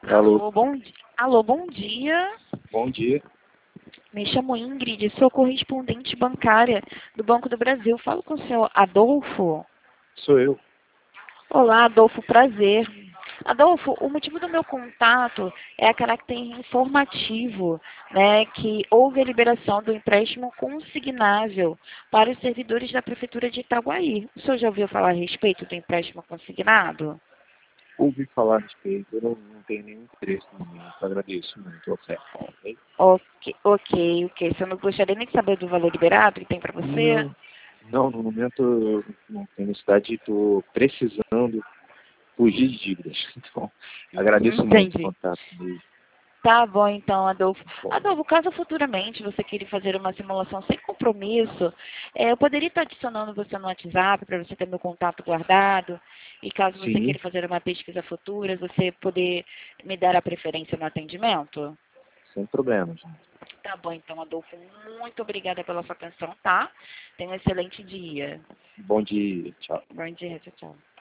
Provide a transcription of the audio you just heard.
Alô, Alô, bom dia. bom dia. Me chamo Ingrid, sou correspondente bancária do Banco do Brasil. Falo com o senhor Adolfo. Sou eu. Olá, Adolfo, prazer. Adolfo, o motivo do meu contato é a caráter informativo, né, que houve a liberação do empréstimo consignável para os servidores da Prefeitura de Itaguaí. O senhor já ouviu falar a respeito do empréstimo consignado? Ouvi falar a respeito, eu não tenho nenhum interesse no momento. Agradeço muito a oferta. Ok? Ok. Você não gostaria nem de saber do valor liberado que tem para você? Não, no momento eu não tenho necessidade, estou precisando fugir de dívidas. Então, agradeço muito o Entendi. contato comigo. Tá bom, então, Adolfo. Bom, Adolfo, caso futuramente você queira fazer uma simulação sem compromisso, eu poderia estar adicionando você no WhatsApp para você ter meu contato guardado. E caso você sim, queira fazer uma pesquisa futura, você poder me dar a preferência no atendimento? sem problemas. Tá bom, então, Adolfo. Muito obrigada pela sua atenção, tá? Tenha um excelente dia. Bom dia, tchau. Bom dia, tchau, tchau.